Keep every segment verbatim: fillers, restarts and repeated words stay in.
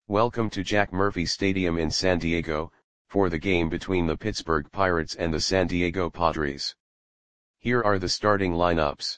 Welcome to Jack Murphy Stadium in San Diego, for the game between the Pittsburgh Pirates and the San Diego Padres. Here are the starting lineups.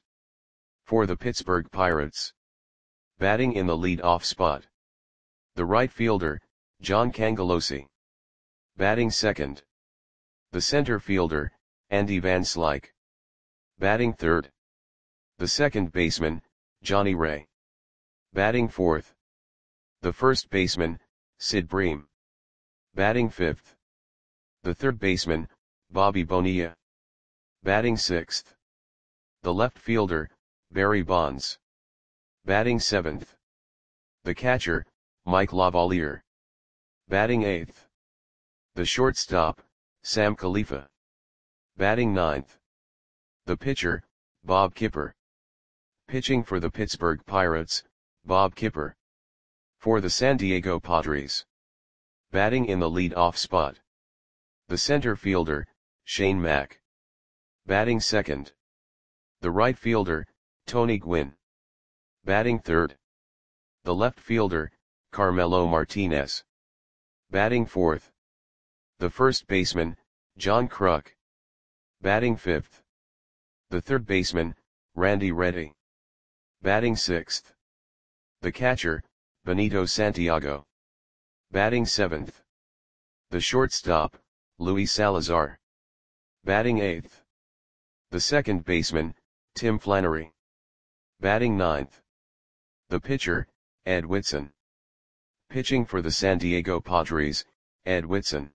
For the Pittsburgh Pirates. Batting in the lead-off spot. The right fielder, John Cangelosi. Batting second. The center fielder, Andy Van Slyke. Batting third. The second baseman, Johnny Ray. Batting fourth. The first baseman, Sid Bream. Batting fifth. The third baseman, Bobby Bonilla. Batting sixth. The left fielder, Barry Bonds. Batting seventh. The catcher, Mike Lavalier. Batting eighth. The shortstop, Sam Khalifa. Batting ninth. The pitcher, Bob Kipper. Pitching for the Pittsburgh Pirates, Bob Kipper. For the San Diego Padres. Batting in the lead-off spot. The center fielder, Shane Mack. Batting second. The right fielder, Tony Gwynn. Batting third. The left fielder, Carmelo Martinez. Batting fourth. The first baseman, John Kruk. Batting fifth. The third baseman, Randy Reddy. Batting sixth. The catcher, Benito Santiago. Batting seventh. The shortstop, Luis Salazar. Batting eighth. The second baseman, Tim Flannery. Batting ninth. The pitcher, Ed Whitson. Pitching for the San Diego Padres, Ed Whitson.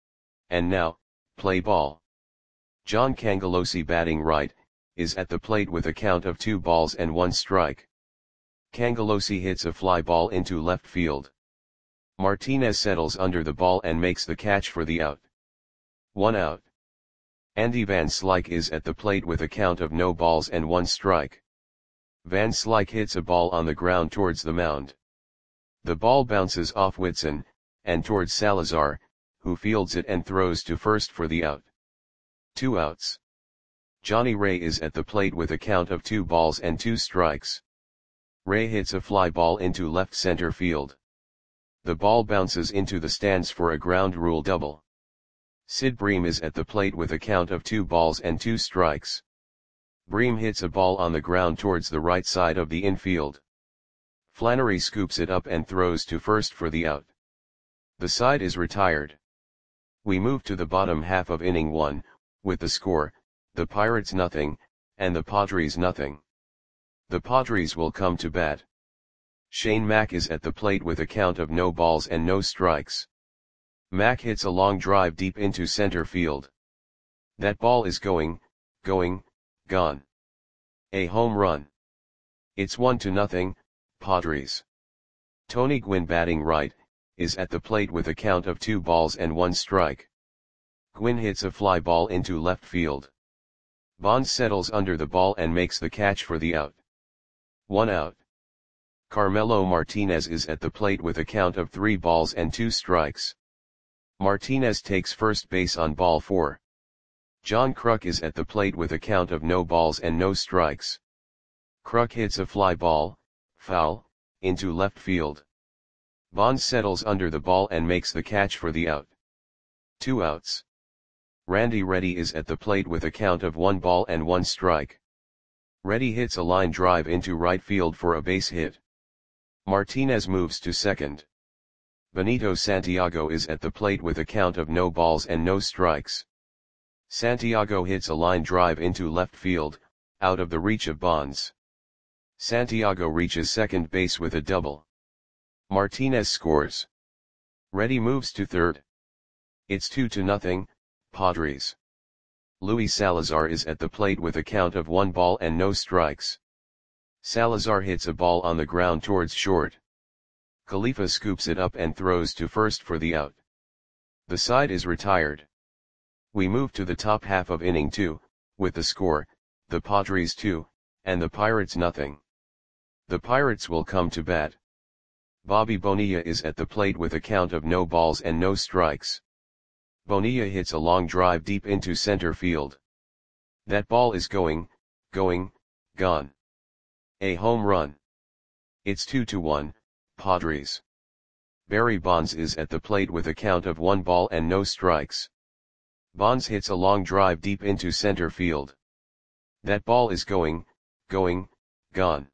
And now, play ball. John Cangelosi, batting right, is at the plate with a count of two balls and one strike. Cangelosi hits a fly ball into left field. Martinez settles under the ball and makes the catch for the out. One out. Andy Van Slyke is at the plate with a count of no balls and one strike. Van Slyke hits a ball on the ground towards the mound. The ball bounces off Whitson, and towards Salazar, who fields it and throws to first for the out. Two outs. Johnny Ray is at the plate with a count of two balls and two strikes. Ray hits a fly ball into left center field. The ball bounces into the stands for a ground rule double. Sid Bream is at the plate with a count of two balls and two strikes. Bream hits a ball on the ground towards the right side of the infield. Flannery scoops it up and throws to first for the out. The side is retired. We move to the bottom half of inning one, with the score, the Pirates nothing, and the Padres nothing. The Padres will come to bat. Shane Mack is at the plate with a count of no balls and no strikes. Mack hits a long drive deep into center field. That ball is going, going, gone. A home run. It's one to nothing, Padres. Tony Gwynn, batting right, is at the plate with a count of two balls and one strike. Gwynn hits a fly ball into left field. Bonds settles under the ball and makes the catch for the out. One out. Carmelo Martinez is at the plate with a count of three balls and two strikes. Martinez takes first base on ball four. John Kruk is at the plate with a count of no balls and no strikes. Kruk hits a fly ball, foul, into left field. Bonds settles under the ball and makes the catch for the out. Two outs. Randy Reddy is at the plate with a count of one ball and one strike. Reddy hits a line drive into right field for a base hit. Martinez moves to second. Benito Santiago is at the plate with a count of no balls and no strikes. Santiago hits a line drive into left field, out of the reach of Bonds. Santiago reaches second base with a double. Martinez scores. Reddy moves to third. It's two to nothing, Padres. Luis Salazar is at the plate with a count of one ball and no strikes. Salazar hits a ball on the ground towards short. Khalifa scoops it up and throws to first for the out. The side is retired. We move to the top half of inning two, with the score, the Padres two, and the Pirates nothing. The Pirates will come to bat. Bobby Bonilla is at the plate with a count of no balls and no strikes. Bonilla hits a long drive deep into center field. That ball is going, going, gone. A home run. It's two to one, Padres. Barry Bonds is at the plate with a count of one ball and no strikes. Bonds hits a long drive deep into center field. That ball is going, going, gone.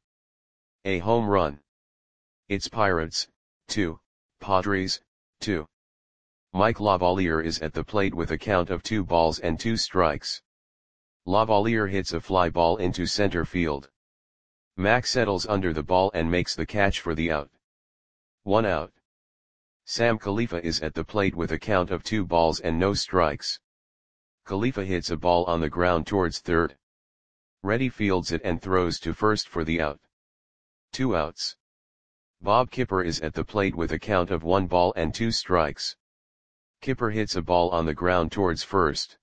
A home run. It's Pirates, two, Padres, two. Mike Lavalier is at the plate with a count of two balls and two strikes. Lavalier hits a fly ball into center field. Mac settles under the ball and makes the catch for the out. One out. Sam Khalifa is at the plate with a count of two balls and no strikes. Khalifa hits a ball on the ground towards third. Reddy fields it and throws to first for the out. Two outs. Bob Kipper is at the plate with a count of one ball and two strikes. Kipper hits a ball on the ground towards first.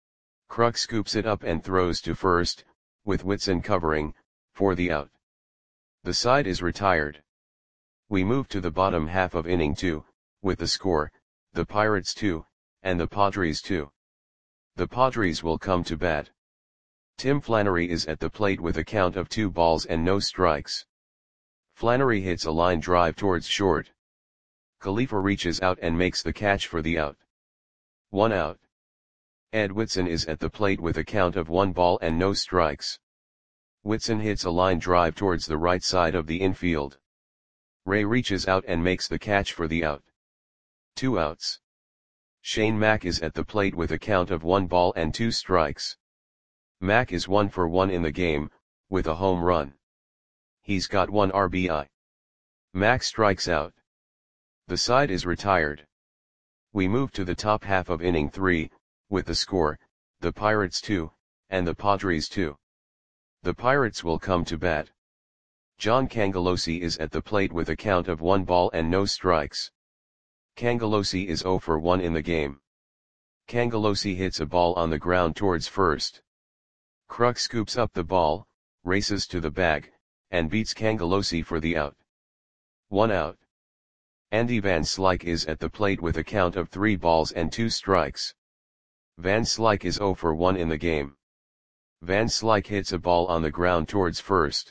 Kruk scoops it up and throws to first, with Whitson covering, for the out. The side is retired. We move to the bottom half of inning two, with the score, the Pirates two, and the Padres two. The Padres will come to bat. Tim Flannery is at the plate with a count of two balls and no strikes. Flannery hits a line drive towards short. Khalifa reaches out and makes the catch for the out. One out. Ed Whitson is at the plate with a count of one ball and no strikes. Whitson hits a line drive towards the right side of the infield. Ray reaches out and makes the catch for the out. Two outs. Shane Mack is at the plate with a count of one ball and two strikes. Mack is one for one in the game, with a home run. He's got one R B I. Mack strikes out. The side is retired. We move to the top half of inning three, with the score, the Pirates two, and the Padres two. The Pirates will come to bat. John Cangelosi is at the plate with a count of one ball and no strikes. Cangelosi is zero for one in the game. Cangelosi hits a ball on the ground towards first. Kruk scoops up the ball, races to the bag, and beats Cangelosi for the out. One out. Andy Van Slyke is at the plate with a count of three balls and two strikes. Van Slyke is zero for one in the game. Van Slyke hits a ball on the ground towards first.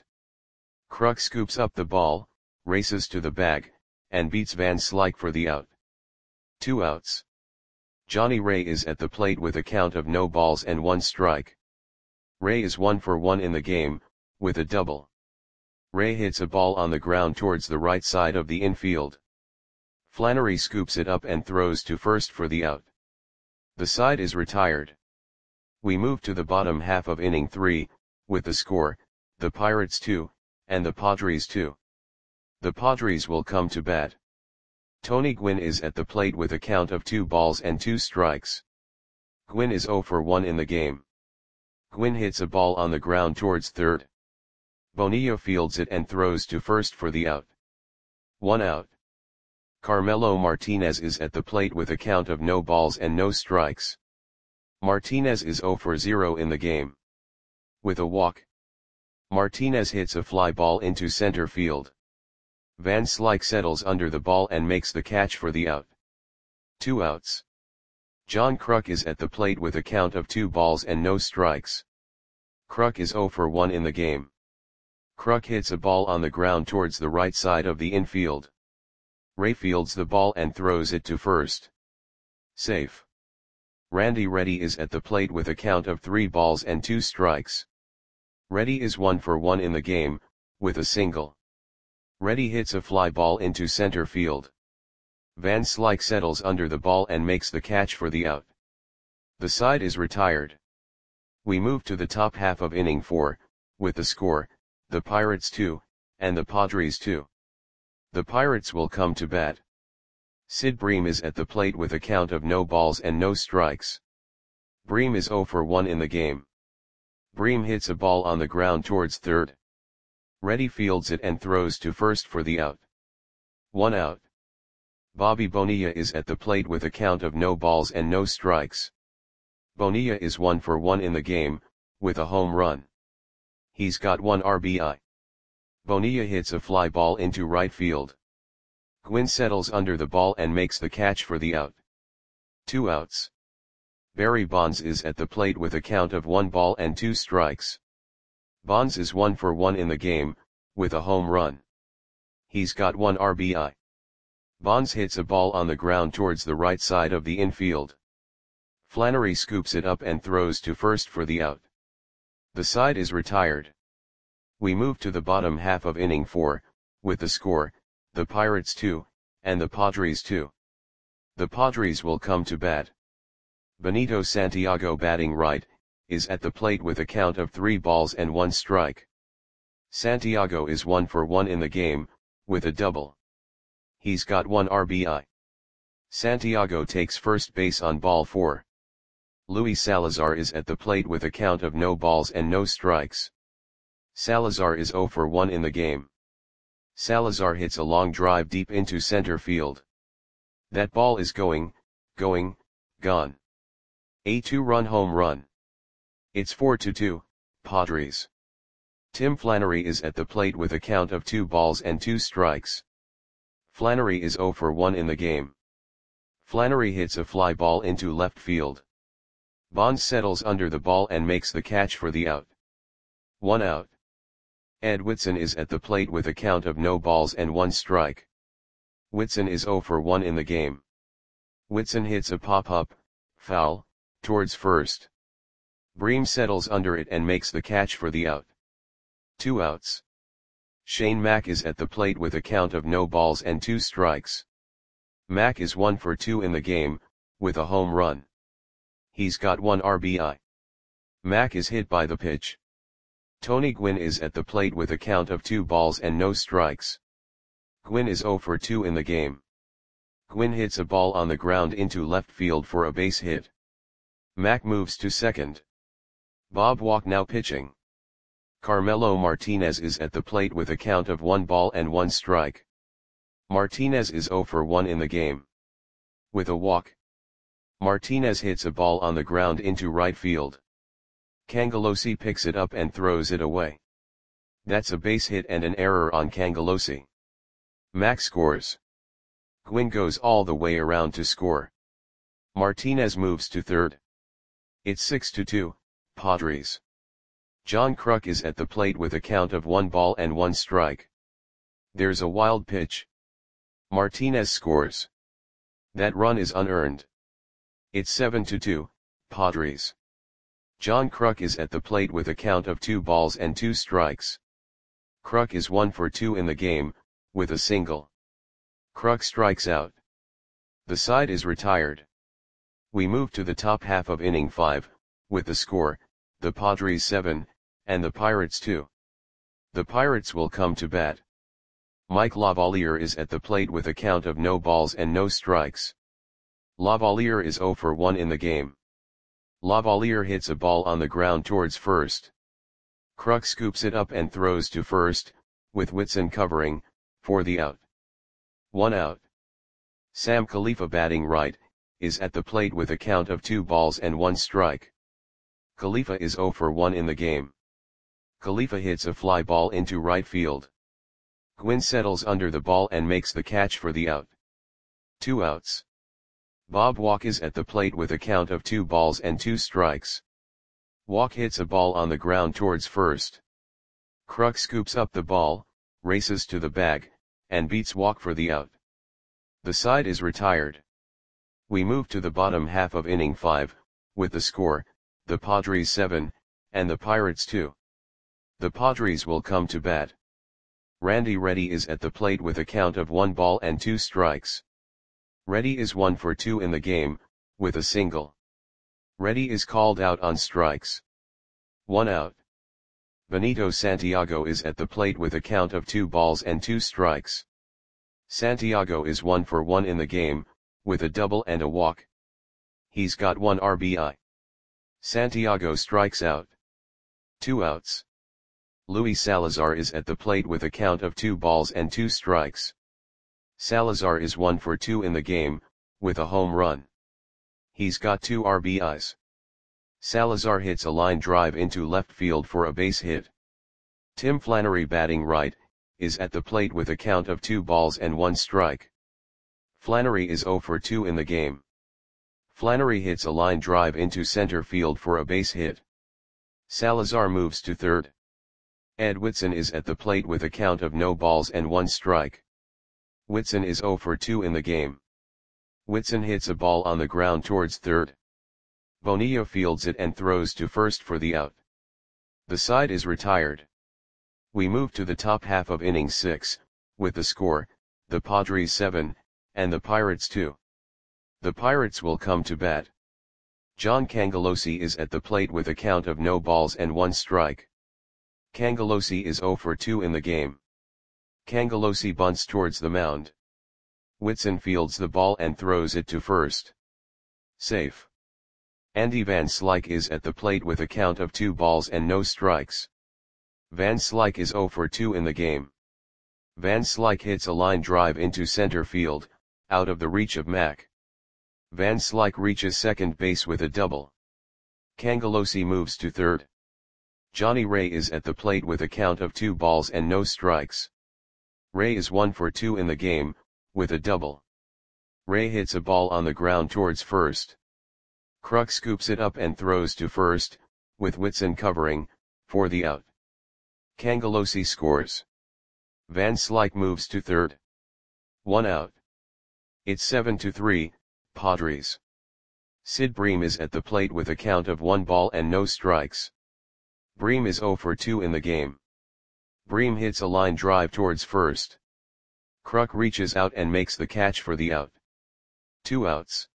Kruk scoops up the ball, races to the bag, and beats Van Slyke for the out. Two outs. Johnny Ray is at the plate with a count of no balls and one strike. Ray is one for one in the game, with a double. Ray hits a ball on the ground towards the right side of the infield. Flannery scoops it up and throws to first for the out. The side is retired. We move to the bottom half of inning three, with the score, the Pirates two, and the Padres two. The Padres will come to bat. Tony Gwynn is at the plate with a count of two balls and two strikes. Gwynn is zero for one in the game. Gwynn hits a ball on the ground towards third. Bonilla fields it and throws to first for the out. One out. Carmelo Martinez is at the plate with a count of no balls and no strikes. Martinez is zero for zero in the game. With a walk. Martinez hits a fly ball into center field. Van Slyke settles under the ball and makes the catch for the out. Two outs. John Kruk is at the plate with a count of two balls and no strikes. Kruk is zero for one in the game. Kruk hits a ball on the ground towards the right side of the infield. Ray fields the ball and throws it to first. Safe. Randy Reddy is at the plate with a count of three balls and two strikes. Reddy is one for one in the game, with a single. Reddy hits a fly ball into center field. Van Slyke settles under the ball and makes the catch for the out. The side is retired. We move to the top half of inning four, with the score, the Pirates two, and the Padres two. The Pirates will come to bat. Sid Bream is at the plate with a count of no balls and no strikes. Bream is zero for one in the game. Bream hits a ball on the ground towards third. Reddy fields it and throws to first for the out. One out. Bobby Bonilla is at the plate with a count of no balls and no strikes. Bonilla is one for one in the game, with a home run. He's got one R B I. Bonilla hits a fly ball into right field. Gwynn settles under the ball and makes the catch for the out. Two outs. Barry Bonds is at the plate with a count of one ball and two strikes. Bonds is one for one in the game, with a home run. He's got one R B I. Bonds hits a ball on the ground towards the right side of the infield. Flannery scoops it up and throws to first for the out. The side is retired. We move to the bottom half of inning four, with the score, the Pirates two, and the Padres two. The Padres will come to bat. Benito Santiago, batting right, is at the plate with a count of three balls and one strike. Santiago is one for one in the game, with a double. He's got one R B I. Santiago takes first base on ball four. Luis Salazar is at the plate with a count of no balls and no strikes. Salazar is zero for one in the game. Salazar hits a long drive deep into center field. That ball is going, going, gone. A two-run home run. It's four to two, Padres. Tim Flannery is at the plate with a count of two balls and two strikes. Flannery is zero for one in the game. Flannery hits a fly ball into left field. Bonds settles under the ball and makes the catch for the out. One out. Ed Whitson is at the plate with a count of no balls and one strike. Whitson is zero for one in the game. Whitson hits a pop-up, foul, towards first. Bream settles under it and makes the catch for the out. Two outs. Shane Mack is at the plate with a count of no balls and two strikes. Mack is one for two in the game, with a home run. He's got one R B I. Mack is hit by the pitch. Tony Gwynn is at the plate with a count of two balls and no strikes. Gwynn is zero for two in the game. Gwynn hits a ball on the ground into left field for a base hit. Mack moves to second. Bob Walk now pitching. Carmelo Martinez is at the plate with a count of one ball and one strike. Martinez is zero for one in the game. With a walk. Martinez hits a ball on the ground into right field. Cangelosi picks it up and throws it away. That's a base hit and an error on Cangelosi. Mack scores. Gwynn goes all the way around to score. Martinez moves to third. It's six to two, Padres. John Kruk is at the plate with a count of one ball and one strike. There's a wild pitch. Martinez scores. That run is unearned. It's seven to two, Padres. John Kruk is at the plate with a count of two balls and two strikes. Kruk is one for two in the game, with a single. Kruk strikes out. The side is retired. We move to the top half of inning five, with the score, the Padres seven, and the Pirates two. The Pirates will come to bat. Mike Lavalier is at the plate with a count of no balls and no strikes. Lavalier is zero for one in the game. Lavalier hits a ball on the ground towards first. Kruk scoops it up and throws to first, with Whitson covering, for the out. One out. Sam Khalifa, batting right, is at the plate with a count of two balls and one strike. Khalifa is zero for one in the game. Khalifa hits a fly ball into right field. Gwynn settles under the ball and makes the catch for the out. Two outs. Bob Walk is at the plate with a count of two balls and two strikes. Walk hits a ball on the ground towards first. Kruk scoops up the ball, races to the bag, and beats Walk for the out. The side is retired. We move to the bottom half of inning five, with the score, the Padres seven, and the Pirates two. The Padres will come to bat. Randy Reddy is at the plate with a count of one ball and two strikes. Reddy is one for two in the game, with a single. Reddy is called out on strikes. One out. Benito Santiago is at the plate with a count of two balls and two strikes. Santiago is one for one in the game, with a double and a walk. He's got one R B I. Santiago strikes out. Two outs. Luis Salazar is at the plate with a count of two balls and two strikes. Salazar is one for two in the game, with a home run. He's got two R B Is. Salazar hits a line drive into left field for a base hit. Tim Flannery, batting right, is at the plate with a count of two balls and one strike. Flannery is zero for two in the game. Flannery hits a line drive into center field for a base hit. Salazar moves to third. Ed Whitson is at the plate with a count of no balls and one strike. Whitson is zero for two in the game. Whitson hits a ball on the ground towards third. Bonilla fields it and throws to first for the out. The side is retired. We move to the top half of inning six, with the score, the Padres seven, and the Pirates two. The Pirates will come to bat. John Cangelosi is at the plate with a count of no balls and one strike. Cangelosi is zero for two in the game. Cangelosi bunts towards the mound. Whitson fields the ball and throws it to first. Safe. Andy Van Slyke is at the plate with a count of two balls and no strikes. Van Slyke is zero for two in the game. Van Slyke hits a line drive into center field, out of the reach of Mack. Van Slyke reaches second base with a double. Cangelosi moves to third. Johnny Ray is at the plate with a count of two balls and no strikes. Ray is one for two in the game, with a double. Ray hits a ball on the ground towards first. Kruk scoops it up and throws to first, with Whitson covering, for the out. Cangelosi scores. Van Slyke moves to third. One out. It's seven to three, Padres. Sid Bream is at the plate with a count of one ball and no strikes. Bream is zero for two in the game. Bream hits a line drive towards first. Kruk reaches out and makes the catch for the out. Two outs.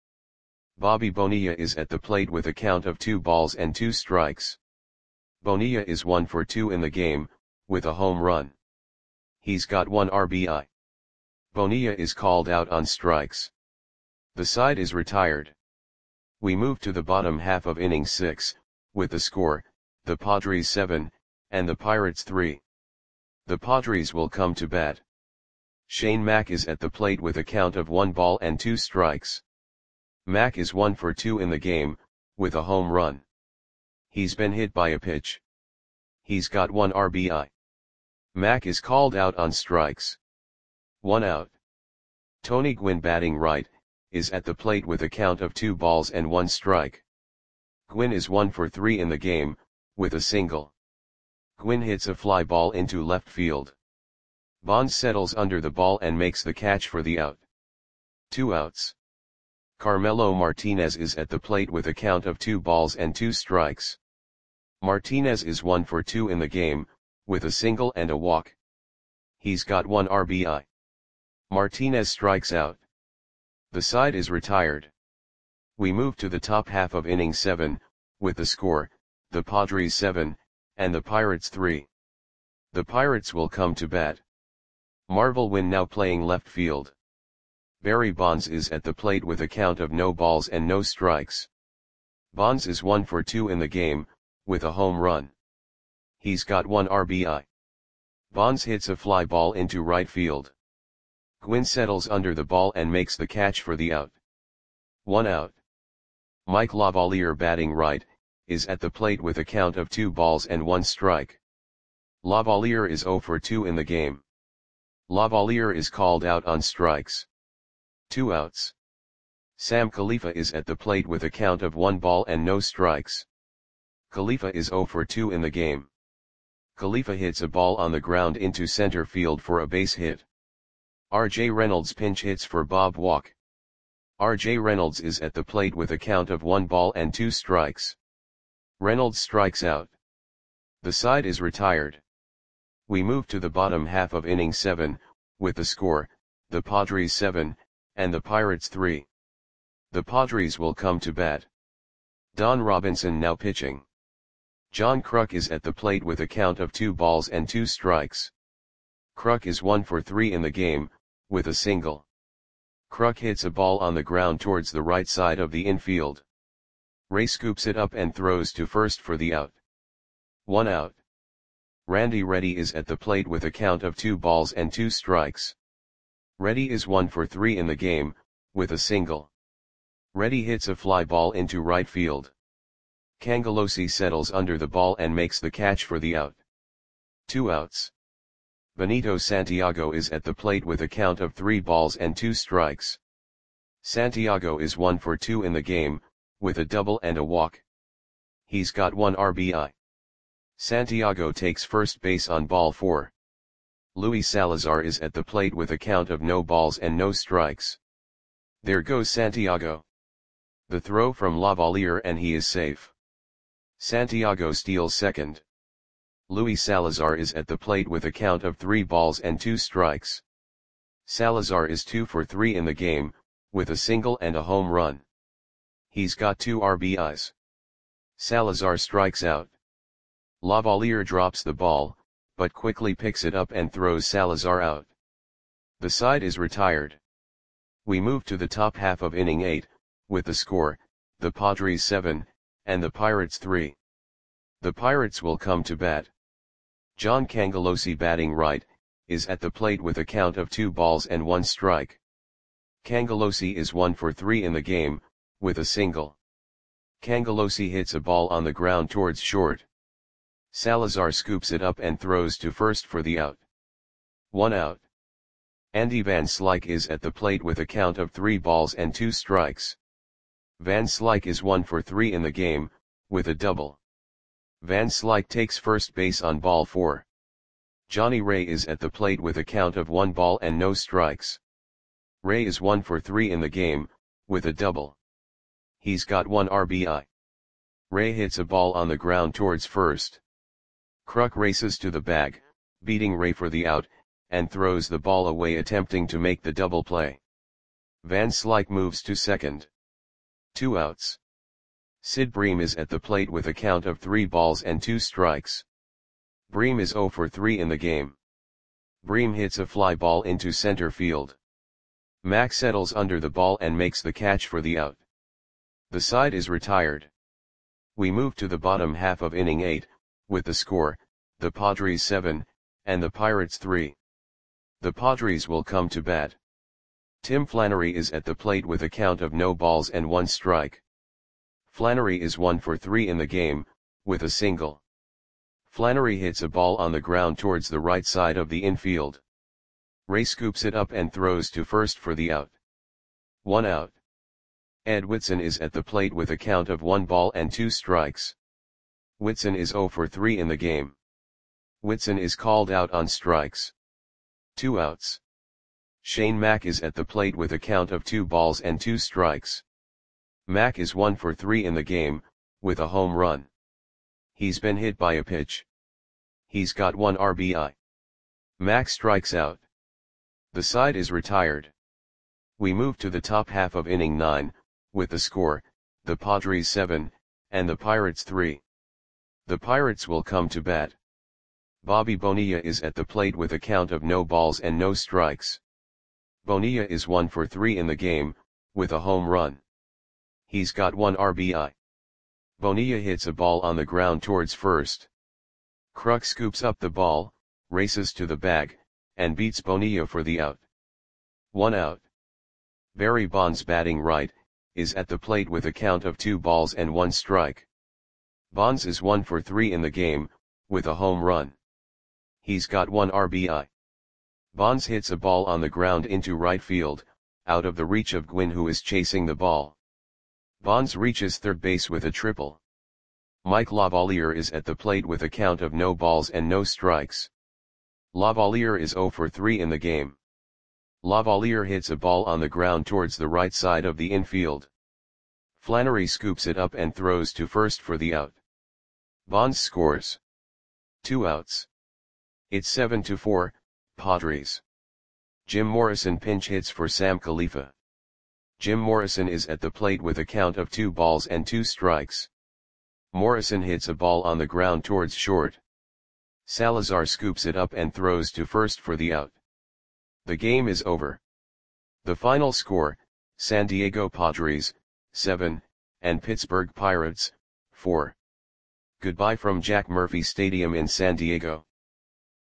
Bobby Bonilla is at the plate with a count of two balls and two strikes. Bonilla is one for two in the game, with a home run. He's got one R B I. Bonilla is called out on strikes. The side is retired. We move to the bottom half of inning six, with the score, the Padres seven, and the Pirates three. The Padres will come to bat. Shane Mack is at the plate with a count of one ball and two strikes. Mack is one for two in the game, with a home run. He's been hit by a pitch. He's got one R B I. Mack is called out on strikes. One out. Tony Gwynn, batting right, is at the plate with a count of two balls and one strike. Gwynn is one for three in the game, with a single. Gwynn hits a fly ball into left field. Bonds settles under the ball and makes the catch for the out. Two outs. Carmelo Martinez is at the plate with a count of two balls and two strikes. Martinez is one for two in the game, with a single and a walk. He's got one R B I. Martinez strikes out. The side is retired. We move to the top half of inning seven, with the score, the Padres seven, and the Pirates three. The Pirates will come to bat. Marvel Wynn now playing left field. Barry Bonds is at the plate with a count of no balls and no strikes. Bonds is one for two in the game, with a home run. He's got one R B I. Bonds hits a fly ball into right field. Gwynn settles under the ball and makes the catch for the out. One out. Mike Lavalier, batting right, is at the plate with a count of two balls and one strike. Lavalier is zero for two in the game. Lavalier is called out on strikes. Two outs. Sam Khalifa is at the plate with a count of one ball and no strikes. Khalifa is zero for two in the game. Khalifa hits a ball on the ground into center field for a base hit. R J Reynolds pinch hits for Bob Walk. R J Reynolds is at the plate with a count of one ball and two strikes. Reynolds strikes out. The side is retired. We move to the bottom half of inning seven, with the score, the Padres seven, and the Pirates three. The Padres will come to bat. Don Robinson now pitching. John Kruk is at the plate with a count of two balls and two strikes. Kruk is one for three in the game, with a single. Kruk hits a ball on the ground towards the right side of the infield. Ray scoops it up and throws to first for the out. One out. Randy Reddy is at the plate with a count of two balls and two strikes. Reddy is one for three in the game, with a single. Reddy hits a fly ball into right field. Cangelosi settles under the ball and makes the catch for the out. Two outs. Benito Santiago is at the plate with a count of three balls and two strikes. Santiago is one for two in the game, with a double and a walk. He's got one R B I. Santiago takes first base on ball four. Luis Salazar is at the plate with a count of no balls and no strikes. There goes Santiago. The throw from Lavalier and he is safe. Santiago steals second. Luis Salazar is at the plate with a count of three balls and two strikes. Salazar is two for three in the game, with a single and a home run. He's got two R B Is. Salazar strikes out. Lavalier drops the ball, but quickly picks it up and throws Salazar out. The side is retired. We move to the top half of inning eight, with the score, the Padres seven, and the Pirates three. The Pirates will come to bat. John Cangelosi, batting right, is at the plate with a count of two balls and one strike. Cangelosi is one for three in the game, with a single. Cangelosi hits a ball on the ground towards short. Salazar scoops it up and throws to first for the out. One out. Andy Van Slyke is at the plate with a count of three balls and two strikes. Van Slyke is one for three in the game, with a double. Van Slyke takes first base on ball four. Johnny Ray is at the plate with a count of one ball and no strikes. Ray is one for three in the game, with a double. He's got one R B I. Ray hits a ball on the ground towards first. Kruk races to the bag, beating Ray for the out, and throws the ball away, attempting to make the double play. Van Slyke moves to second. Two outs. Sid Bream is at the plate with a count of three balls and two strikes. Bream is zero for three in the game. Bream hits a fly ball into center field. Mack settles under the ball and makes the catch for the out. The side is retired. We move to the bottom half of inning eight, with the score, the Padres seven, and the Pirates three. The Padres will come to bat. Tim Flannery is at the plate with a count of no balls and one strike. Flannery is one for three in the game, with a single. Flannery hits a ball on the ground towards the right side of the infield. Ray scoops it up and throws to first for the out. One out. Ed Whitson is at the plate with a count of one ball and two strikes. Whitson is zero for three in the game. Whitson is called out on strikes. Two outs. Shane Mack is at the plate with a count of two balls and two strikes. Mack is one for three in the game, with a home run. He's been hit by a pitch. He's got one R B I. Mack strikes out. The side is retired. We move to the top half of inning nine, with the score, the Padres seven, and the Pirates three. The Pirates will come to bat. Bobby Bonilla is at the plate with a count of no balls and no strikes. Bonilla is one for three in the game, with a home run. He's got one R B I. Bonilla hits a ball on the ground towards first. Kruk scoops up the ball, races to the bag, and beats Bonilla for the out. One out. Barry Bonds, batting right, is at the plate with a count of two balls and one strike. Bonds is one for three in the game, with a home run. He's got one R B I. Bonds hits a ball on the ground into right field, out of the reach of Gwynn, who is chasing the ball. Bonds reaches third base with a triple. Mike Lavalier is at the plate with a count of no balls and no strikes. Lavalier is zero for three in the game. Lavalier hits a ball on the ground towards the right side of the infield. Flannery scoops it up and throws to first for the out. Bonds scores. Two outs. It's seven to four, Padres. Jim Morrison pinch hits for Sam Khalifa. Jim Morrison is at the plate with a count of two balls and two strikes. Morrison hits a ball on the ground towards short. Salazar scoops it up and throws to first for the out. The game is over. The final score, San Diego Padres, seven, and Pittsburgh Pirates, four. Goodbye from Jack Murphy Stadium in San Diego.